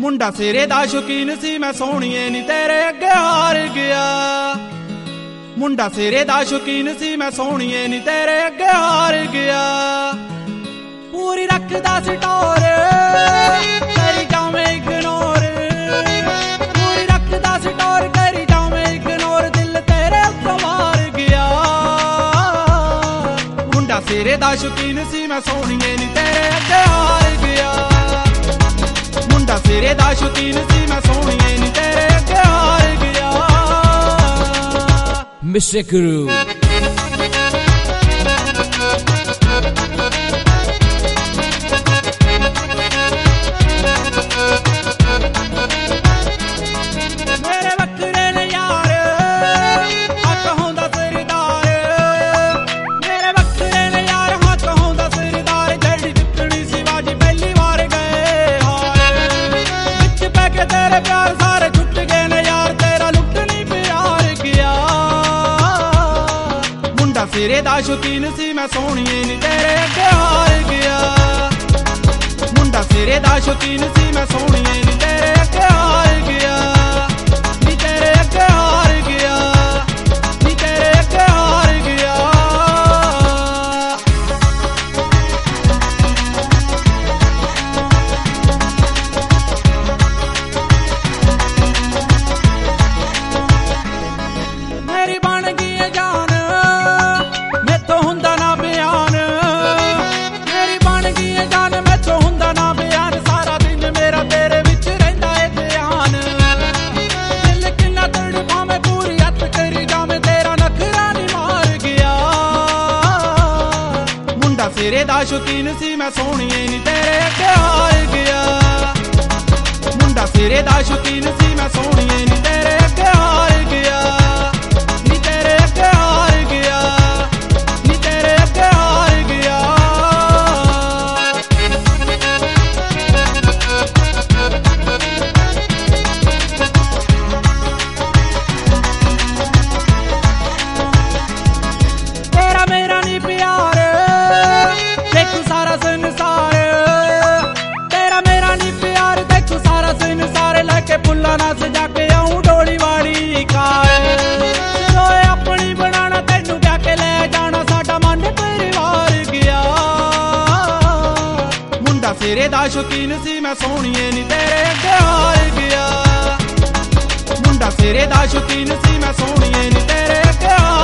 ਮੁੰਡਾ ਸਿਰੇ ਦਾ ਸ਼ੌਕੀਨ ਸੀ ਮੈਂ ਸੋਹਣੀਏ ਨੀ ਤੇਰੇ ਅੱਗੇ ਹਾਰ ਗਿਆ। ਮੁੰਡਾ ਸਿਰੇ ਦਾ ਸ਼ੌਕੀਨ ਸੀ ਮੈਂ ਸੋਹਣੀਏ ਨੀ ਤੇਰੇ ਅੱਗੇ ਹਾਰ ਗਿਆ। ਪੂਰੀ ਰੱਖਦਾ ਸੀ ਟੋਰ ਕਰੀ ਜਾਵੇਂ ਇਗਨੋਰ, ਪੂਰੀ ਰੱਖਦਾ ਸੀ ਟੋਰ ਕਰੀ ਜਾਵੇਂ ਇਗਨੋਰ, ਦਿਲ ਤੇਰੇ ਉੱਤੋਂ ਮਾਰ ਗਿਆ। ਮੁੰਡਾ ਸਿਰੇ ਦਾ ਸ਼ੌਕੀਨ ਸੀ ਮੈਂ ਸੋਹਣੀਏ ਨੀ ਤੇਰੇ ਅੱਗੇ ਹਾਰ ਗਿਆ। ਮੁੰਡਾ ਸਿਰੇ ਦਾ ਸ਼ੌਕੀਨ ਸੀ ਮੈਂ ਸੋਹਣੀਏ ਨੀ ਤੇਰੇ ਅੱਗੇ ਹਾਰ ਗਿਆ। Mr. Guru ਸਿਰੇ ਦਾ ਸ਼ੌਕੀਨ ਸੀ ਮੈਂ ਸੋਹਣੀਏ ਨੀ ਤੇਰੇ ਅੱਗੇ ਹਾਰ ਗਿਆ। ਮੁੰਡਾ ਸਿਰੇ ਦਾ ਸ਼ੌਕੀਨ ਸੀ ਮੈਂ ਸੋਹਣੀਏ ਨੀ ਤੇਰੇ ਅੱਗੇ ਹਾਰ ਗਿਆ। ਨੀ ਤੇਰੇ ਅੱਗੇ ਹਾਰ ਗਿਆ, ਨੀ ਤੇਰੇ ਅੱਗੇ ਹਾਰ ਗਿਆ। ਮੇਰੀ ਬਣ ਗਈ ਹੈ ਜਾਨ ਸਿਰੇ ਦਾ ਸ਼ੌਕੀਨ ਸੀ ਮੈਂ ਸੋਹਣੀਏ ਨੀ ਤੇਰੇ ਅੱਗੇ ਹਾਰ ਗਿਆ। ਮੁੰਡਾ ਸਿਰੇ ਦਾ ਸ਼ੌਕੀਨ ਸੀ ਮੈਂ ਸੋਹਣੀਏ ਨੀ ਤੇਰੇ ਅੱਗੇ ਹਾਰ ਗਿਆ। ਨੀ ਤੇਰੇ ਅੱਗੇ ਹਾਰ ਗਿਆ, ਨੀ ਤੇਰੇ ਅੱਗੇ ਹਾਰ ਗਿਆ। ਤੇਰਾ ਮੇਰਾ ਨੀ ਪਿਆਰ ਦੇਖੂ ਸਾਰਾ ਸੰਸਾਰ, ਤੇਰਾ ਮੇਰਾ ਨੀ ਪਿਆਰ ਦੇਖੂ ਸਾਰਾ ਸੰਸਾਰ। ਲੈ ਕੇ ਫੁੱਲਾਂ ਨਾਲ ਸਜਾ ਕੇ ਆਉਂ ਡੋਲੀ ਵਾਲੀ ਕਾਰ, ਸੋਏ ਆਪਣੀ ਬਣਾਣਾ ਤੈਨੂੰ ਵਿਆਹ ਕੇ ਲੈ ਜਾਣਾ, ਸਾਡਾ ਮਨ ਪਰਿਵਾਰ ਗਿਆ। ਮੁੰਡਾ ਸਿਰੇ ਦਾ ਸ਼ੌਕੀਨ ਸੀ ਮੈਂ ਸੋਹਣੀਏ ਨੀ ਤੇਰੇ ਅੱਗੇ ਹਾਰ ਗਿਆ। ਮੁੰਡਾ ਸਿਰੇ ਦਾ ਸ਼ੌਕੀਨ ਸੀ ਮੈਂ ਸੋਹਣੀਏ ਨੀ ਤੇਰੇ ਅੱਗੇ